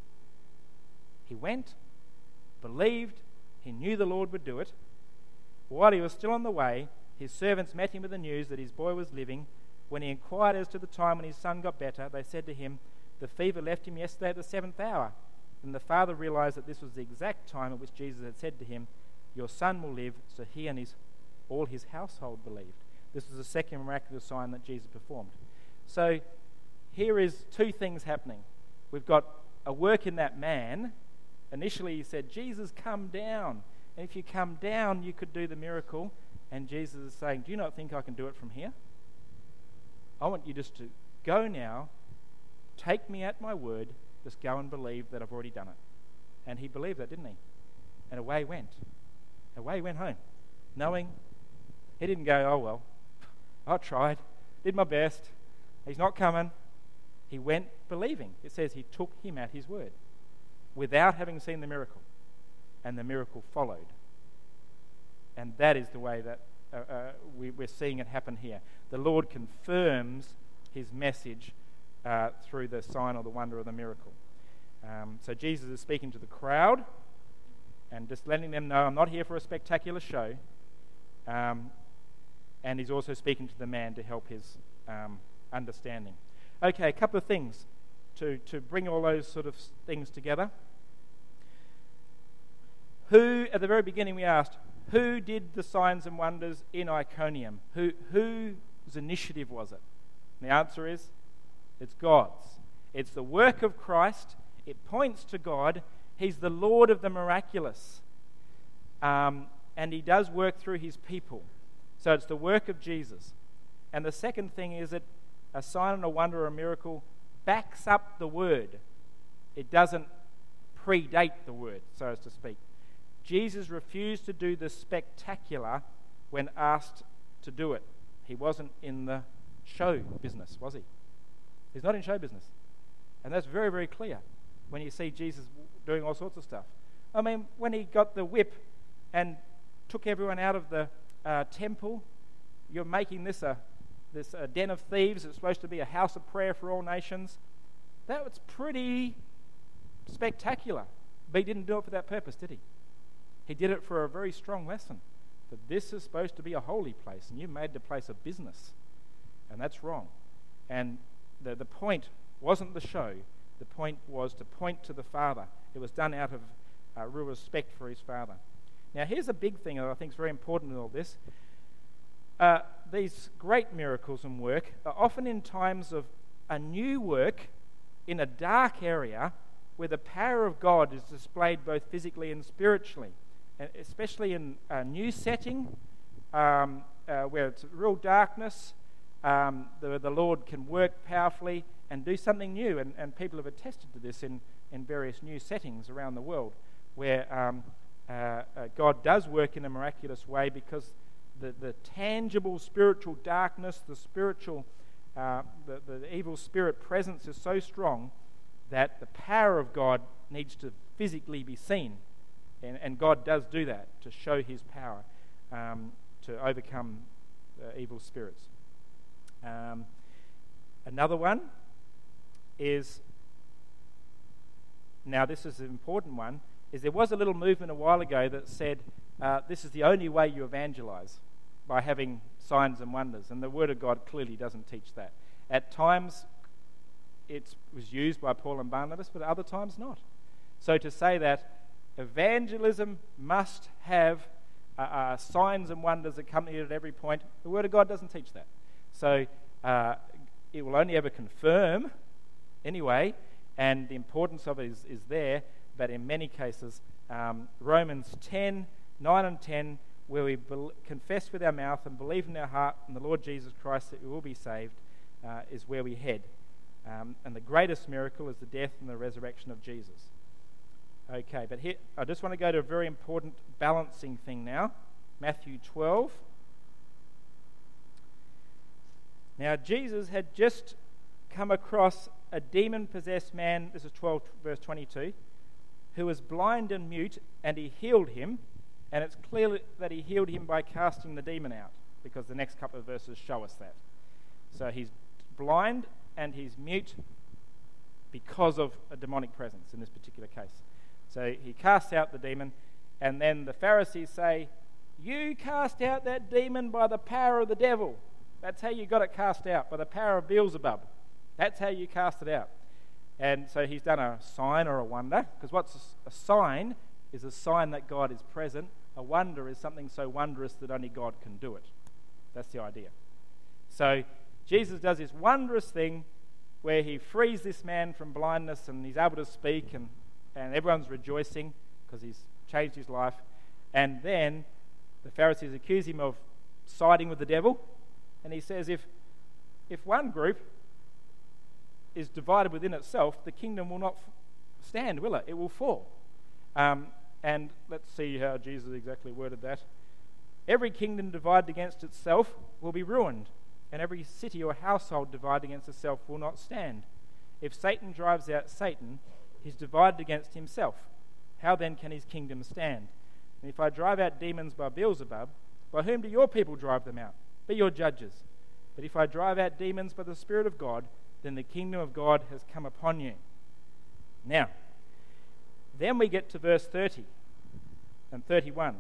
He went, believed, he knew the Lord would do it. While he was still on the way, his servants met him with the news that his boy was living. When he inquired as to the time when his son got better, they said to him, the fever left him yesterday at the 7th hour. And the father realized that this was the exact time at which Jesus had said to him, your son will live. So he and all his household believed. This was the second miraculous sign that Jesus performed. So here is two things happening. We've got a work in that man. Initially he said, Jesus, come down. And if you come down, you could do the miracle. And Jesus is saying, do you not think I can do it from here? I want you just to go now, take me at my word, just go and believe that I've already done it. And he believed that, didn't he? And away he went. Away he went home, knowing he didn't go, oh well, I tried, did my best, he's not coming. He went believing. It says he took him at his word without having seen the miracle. And the miracle followed. And that is the way that we're seeing it happen here. The Lord confirms his message through the sign or the wonder of the miracle. So Jesus is speaking to the crowd and just letting them know, I'm not here for a spectacular show. And he's also speaking to the man to help his understanding. Okay, a couple of things to bring all those sort of things together. Who, at the very beginning we asked, who did the signs and wonders in Iconium? Whose initiative was it? And the answer is, it's God's. It's the work of Christ. It points to God. He's the Lord of the miraculous. And he does work through his people. So it's the work of Jesus. And the second thing is that a sign and a wonder or a miracle backs up the word. It doesn't predate the word, so as to speak. Jesus refused to do the spectacular when asked to do it. He wasn't in the show business, was he? He's not in show business. And that's very, very clear. when you see Jesus doing all sorts of stuff. I mean, when he got the whip and took everyone out of the temple, you're making this a den of thieves. It's supposed to be a house of prayer for all nations. That was pretty spectacular. But he didn't do it for that purpose, did he? He did it for a very strong lesson, that this is supposed to be a holy place, and you've made the place a business, and that's wrong. And the point wasn't the show. The point was to point to the Father. It was done out of real respect for his Father. Now, here's a big thing that I think is very important in all this. These great miracles and work are often in times of a new work in a dark area where the power of God is displayed both physically and spiritually, and especially in a new setting where it's real darkness. The Lord can work powerfully and do something new, and people have attested to this in various new settings around the world where God does work in a miraculous way, because the tangible spiritual darkness, the spiritual, the evil spirit presence is so strong that the power of God needs to physically be seen, and God does do that to show his power to overcome evil spirits. Another one is, now this is an important one, is there was a little movement a while ago that said this is the only way you evangelize, by having signs and wonders, and the Word of God clearly doesn't teach that. At times it was used by Paul and Barnabas, but at other times not. So to say that evangelism must have signs and wonders accompanied at every point, the Word of God doesn't teach that. So it will only ever confirm anyway, and the importance of it is there, but in many cases, Romans 10, 9 and 10, where we confess with our mouth and believe in our heart in the Lord Jesus Christ that we will be saved, is where we head. And the greatest miracle is the death and the resurrection of Jesus. Okay, but here I just want to go to a very important balancing thing now. Matthew 12. Now, Jesus had just come across a demon-possessed man, this is 12 verse 22, who was blind and mute, and he healed him. And it's clear that he healed him by casting the demon out, because the next couple of verses show us that. So he's blind and he's mute because of a demonic presence in this particular case. So he casts out the demon, and then the Pharisees say, "You cast out that demon by the power of the devil." That's how you got it cast out, by the power of Beelzebub. That's how you cast it out. And so he's done a sign or a wonder, because what's a sign is a sign that God is present. A wonder is something so wondrous that only God can do it. That's the idea. So Jesus does this wondrous thing where he frees this man from blindness, and he's able to speak, and everyone's rejoicing because he's changed his life. And then the Pharisees accuse him of siding with the devil, and he says, if one group is divided within itself, the kingdom will not stand, will it? It will fall. And let's see how Jesus exactly worded that. Every kingdom divided against itself will be ruined, and every city or household divided against itself will not stand. If Satan drives out Satan, he's divided against himself. How then can his kingdom stand? And if I drive out demons by Beelzebub, by whom do your people drive them out? Be your judges. But if I drive out demons by the Spirit of God, then the kingdom of God has come upon you. Now, then we get to verse 30 and 31.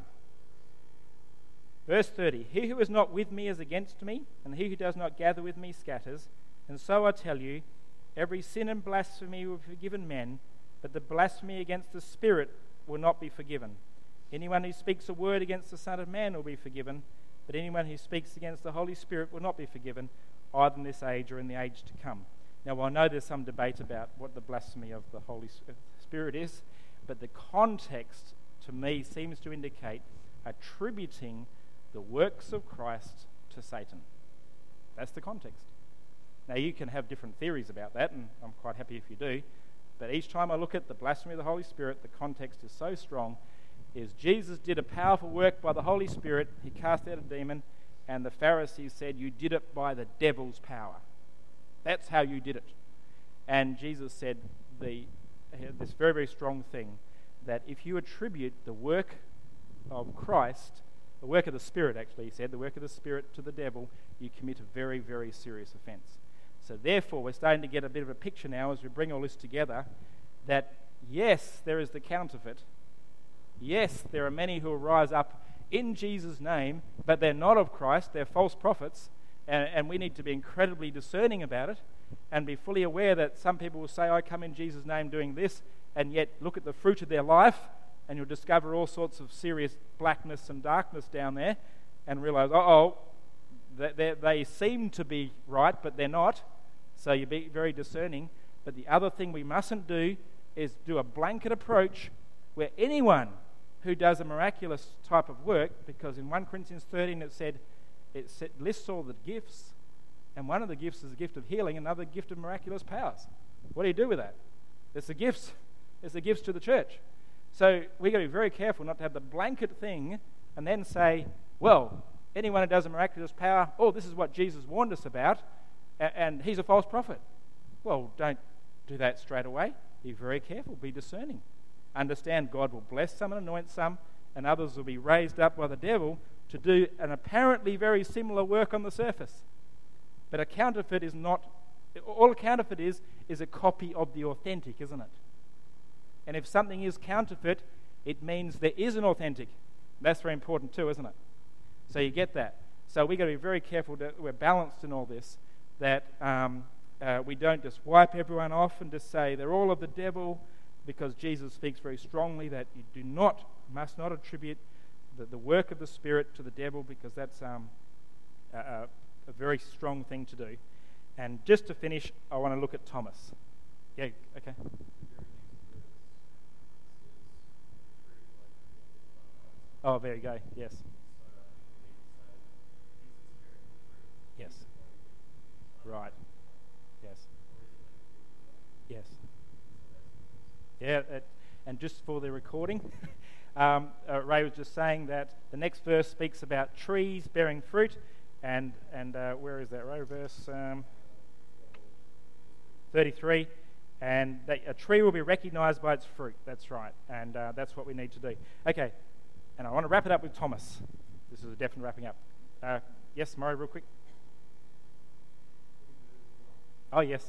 Verse 30, "He who is not with me is against me, and he who does not gather with me scatters. And so I tell you, every sin and blasphemy will be forgiven men, but the blasphemy against the Spirit will not be forgiven. Anyone who speaks a word against the Son of Man will be forgiven, but anyone who speaks against the Holy Spirit will not be forgiven, either in this age or in the age to come." Now, I know there's some debate about what the blasphemy of the Holy Spirit is, but the context, to me, seems to indicate attributing the works of Christ to Satan. That's the context. Now, you can have different theories about that, and I'm quite happy if you do, but each time I look at the blasphemy of the Holy Spirit, the context is so strong, is Jesus did a powerful work by the Holy Spirit, he cast out a demon, and the Pharisees said, "You did it by the devil's power. That's how you did it." And Jesus said, the this very, very strong thing that if you attribute the work of Christ, the work of the Spirit, actually, he said, the work of the Spirit to the devil, you commit a very, very serious offence. So therefore, we're starting to get a bit of a picture now as we bring all this together that, yes, there is the counterfeit. Yes, there are many who will rise up in Jesus' name, but they're not of Christ. They're false prophets, and we need to be incredibly discerning about it and be fully aware that some people will say, I come in Jesus' name doing this, and yet look at the fruit of their life, and you'll discover all sorts of serious blackness and darkness down there, and realize, they seem to be right, but they're not. So you be very discerning. But the other thing we mustn't do is do a blanket approach where anyone who does a miraculous type of work, because in 1 Corinthians 13 it lists all the gifts, and one of the gifts is the gift of healing, another gift of miraculous powers. What do you do with that? It's the gifts. It's the gifts to the church. So we've got to be very careful not to have the blanket thing and then say, well, anyone who does a miraculous power, this is what Jesus warned us about, and he's a false prophet. Well, don't do that straight away. Be very careful. Be discerning. Understand God will bless some and anoint some, and others will be raised up by the devil to do an apparently very similar work on the surface. But a counterfeit is not, all a counterfeit is a copy of the authentic, isn't it? And if something is counterfeit, it means there is an authentic. That's very important too, isn't it? So you get that. So we've got to be very careful that we're balanced in all this, that we don't just wipe everyone off and just say they're all of the devil, because Jesus speaks very strongly that you must not attribute the work of the Spirit to the devil, because that's a very strong thing to do. And just to finish, I want to look at Thomas. Yeah, okay. Oh, there you go. Yes. Yes. Right. Yes. Yes. Yeah, and just for the recording, Ray was just saying that the next verse speaks about trees bearing fruit, and where is that, Ray? Verse 33, and that a tree will be recognised by its fruit. That's right, and that's what we need to do. Okay, and I want to wrap it up with Thomas. This is a definite wrapping up. Yes, Murray, real quick. Oh, yes.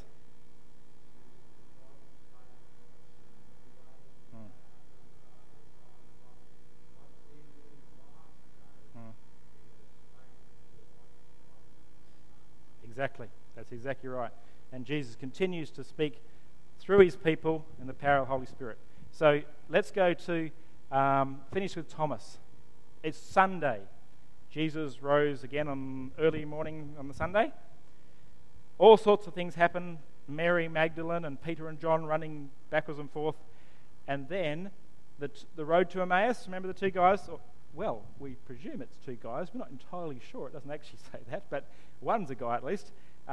Exactly. That's exactly right. And Jesus continues to speak through his people in the power of the Holy Spirit. So let's go to finish with Thomas. It's Sunday. Jesus rose again on early morning on the Sunday. All sorts of things happen. Mary Magdalene and Peter and John running backwards and forth. And then the road to Emmaus, remember the two guys? Well, we presume it's two guys. We're not entirely sure. It doesn't actually say that, but one's a guy at least.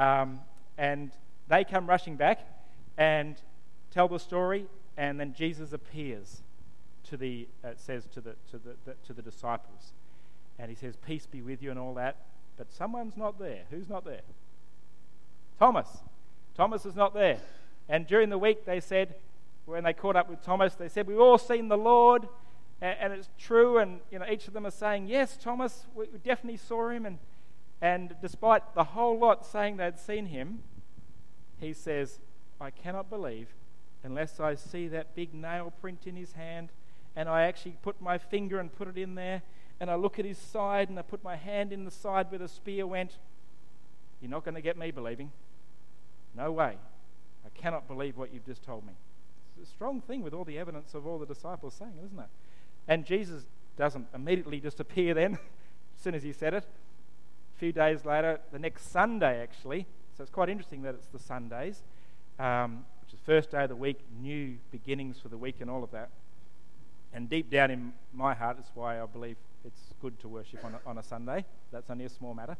And they come rushing back and tell the story, and then Jesus appears to the disciples, and he says, "Peace be with you," and all that. But someone's not there. Who's not there? Thomas. Thomas is not there. And during the week, they said, when they caught up with Thomas, they said, "We've all seen the Lord." And it's true, and each of them are saying, "Yes, Thomas, we definitely saw him." And despite the whole lot saying they'd seen him, he says, "I cannot believe unless I see that big nail print in his hand, and I actually put my finger and put it in there, and I look at his side, and I put my hand in the side where the spear went. You're not going to get me believing. No way. I cannot believe what you've just told me." It's a strong thing with all the evidence of all the disciples saying it, isn't it? And Jesus doesn't immediately just appear then, as soon as he said it. A few days later, the next Sunday actually, so it's quite interesting that it's the Sundays, which is the first day of the week, new beginnings for the week and all of that. And deep down in my heart, that's why I believe it's good to worship on a Sunday. That's only a small matter.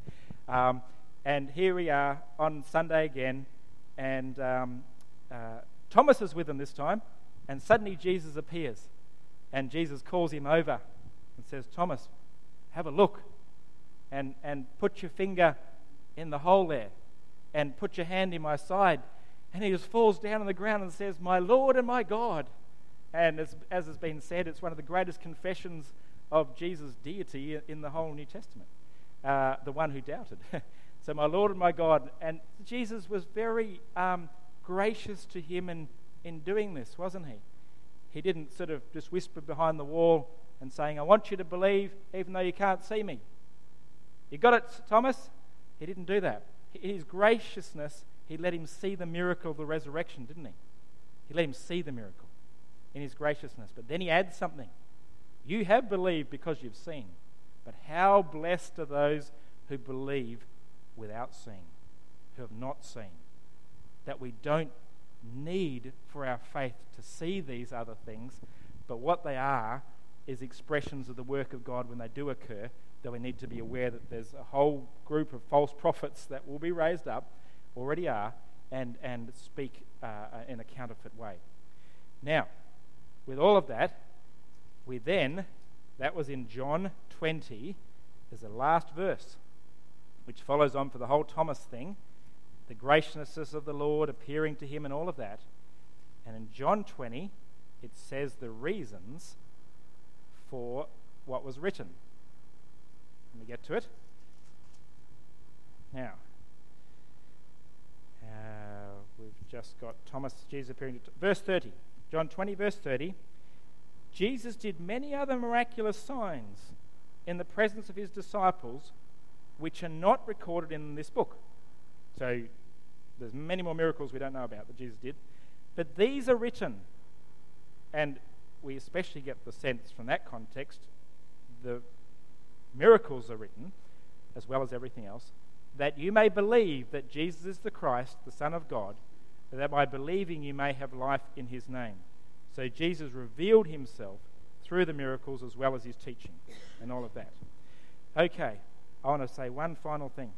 And here we are on Sunday again, and Thomas is with them this time, and suddenly Jesus appears. And Jesus calls him over and says, "Thomas, have a look, and put your finger in the hole there, and put your hand in my side, And he just falls down on the ground and says, "My Lord and my God." And as has been said, it's one of the greatest confessions of Jesus' deity in the whole New Testament. The one who doubted. So, "My Lord and my God." And Jesus was very gracious to him in doing this, wasn't he? He didn't sort of just whisper behind the wall and saying, "I want you to believe even though you can't see me. You got it, Thomas?" He didn't do that. In his graciousness, he let him see the miracle of the resurrection, didn't he? He let him see the miracle in his graciousness. But then he adds something. "You have believed because you've seen. But how blessed are those who believe without seeing, who have not seen." That we don't need for our faith to see these other things, but what they are is expressions of the work of God when they do occur, that we need to be aware that there's a whole group of false prophets that will be raised up, already are, and speak in a counterfeit way. Now, with all of that, that was in John 20, there's the last verse, which follows on for the whole Thomas thing, the graciousness of the Lord appearing to him and all of that. And in John 20, it says the reasons for what was written. Let me get to it. Now, we've just got Jesus appearing to verse 30. John 20, verse 30. "Jesus did many other miraculous signs in the presence of his disciples, which are not recorded in this book." So there's many more miracles we don't know about that Jesus did. "But these are written," and we especially get the sense from that context, the miracles are written, as well as everything else, "that you may believe that Jesus is the Christ, the Son of God, and that by believing you may have life in his name." So Jesus revealed himself through the miracles as well as his teaching and all of that. Okay, I want to say one final thing.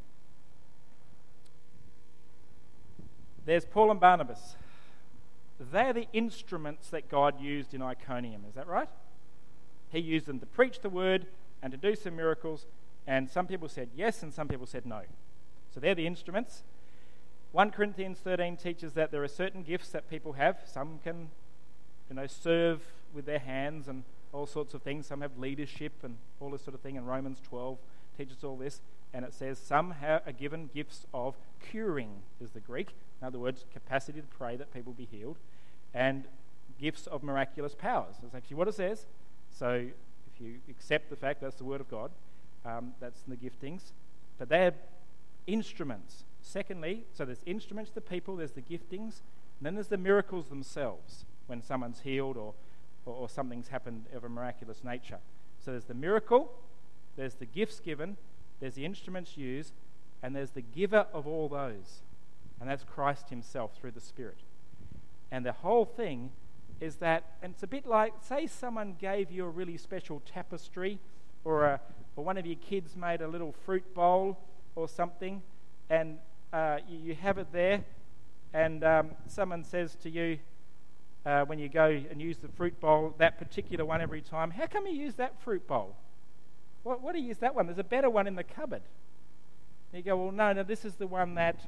There's Paul and Barnabas. They're the instruments that God used in Iconium, is that right? He used them to preach the word and to do some miracles, and some people said yes and some people said no. So they're the instruments. 1 Corinthians 13 teaches that there are certain gifts that people have. Some can, serve with their hands and all sorts of things. Some have leadership and all this sort of thing. And Romans 12 teaches all this. And it says some are given gifts of curing, is the Greek. In other words, capacity to pray that people be healed. And gifts of miraculous powers. That's actually what it says. So if you accept the fact that's the word of God, that's the giftings. But they're instruments. Secondly, so there's instruments to people, there's the giftings, and then there's the miracles themselves when someone's healed or something's happened of a miraculous nature. So there's the miracle, there's the gifts given, there's the instruments used, and there's the giver of all those. And that's Christ himself through the Spirit. And the whole thing is that, and it's a bit like, say someone gave you a really special tapestry, or one of your kids made a little fruit bowl or something, and you have it there, and someone says to you, when you go and use the fruit bowl, that particular one every time, "How come you use that fruit bowl? What do you use that one? There's a better one in the cupboard." And you go, "Well, no, this is the one that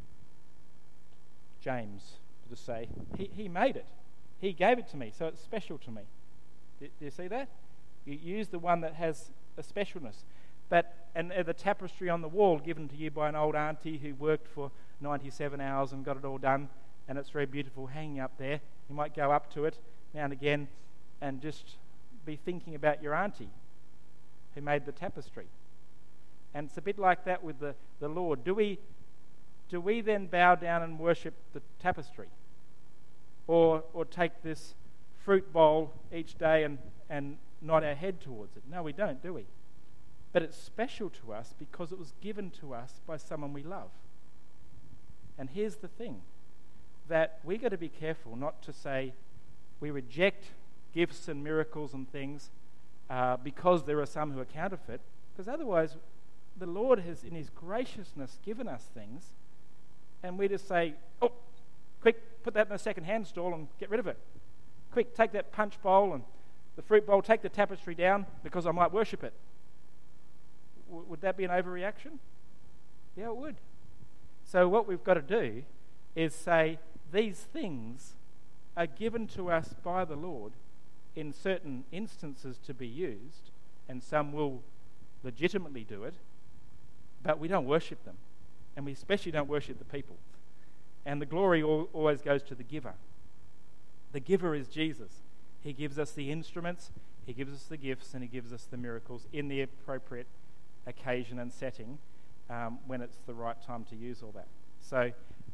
James," to say, he made it. He gave it to me, so it's special to me. Do you see that? You use the one that has a specialness. And the tapestry on the wall given to you by an old auntie who worked for 97 hours and got it all done, and it's very beautiful hanging up there. You might go up to it now and again and just be thinking about your auntie who made the tapestry. And it's a bit like that with the Lord. Do we then bow down and worship the tapestry? Or take this fruit bowl each day and nod our head towards it? No, we don't, do we? But it's special to us because it was given to us by someone we love. And here's the thing, that we got to be careful not to say we reject gifts and miracles and things because there are some who are counterfeit, because otherwise the Lord has in his graciousness given us things, and we just say, "Oh, quick, put that in a second-hand stall and get rid of it. Quick, take that punch bowl and the fruit bowl, take the tapestry down because I might worship it." Would that be an overreaction? Yeah, it would. So what we've got to do is say, these things are given to us by the Lord in certain instances to be used, and some will legitimately do it, but we don't worship them, and we especially don't worship the people. And the glory always goes to the giver. The giver is Jesus. He gives us the instruments, he gives us the gifts, and he gives us the miracles in the appropriate occasion and setting when it's the right time to use all that. So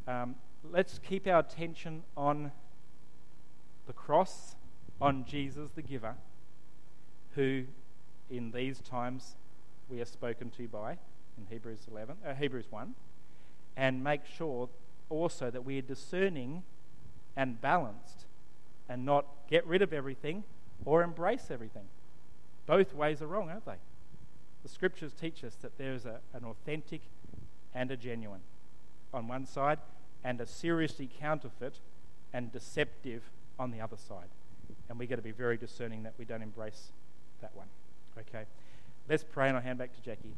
let's keep our attention on the cross, on Jesus the giver, who in these times we are spoken to by in Hebrews 1, and make sure also that we are discerning and balanced and not get rid of everything or embrace everything. Both ways are wrong, aren't they? The scriptures teach us that there is an authentic and a genuine on one side, and a seriously counterfeit and deceptive on the other side. And we've got to be very discerning that we don't embrace that one. Okay, let's pray, and I'll hand back to Jackie.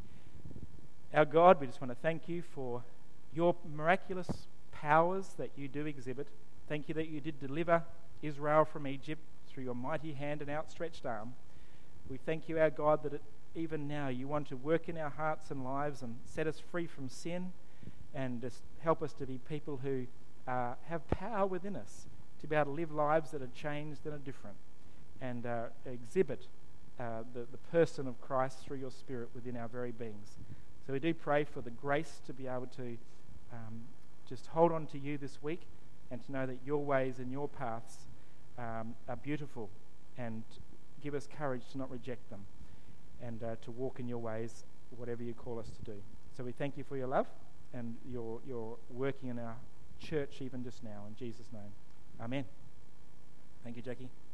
Our God, we just want to thank you for your miraculous powers that you do exhibit. Thank you that you did deliver Israel from Egypt through your mighty hand and outstretched arm. We thank you, our God, that even now you want to work in our hearts and lives and set us free from sin, and just help us to be people who have power within us to be able to live lives that are changed and are different, and exhibit the person of Christ through your Spirit within our very beings. So we do pray for the grace to be able to just hold on to you this week, and to know that your ways and your paths are beautiful, and give us courage to not reject them, and to walk in your ways, whatever you call us to do. So we thank you for your love and your working in our church even just now. In Jesus' name, amen. Thank you, Jackie.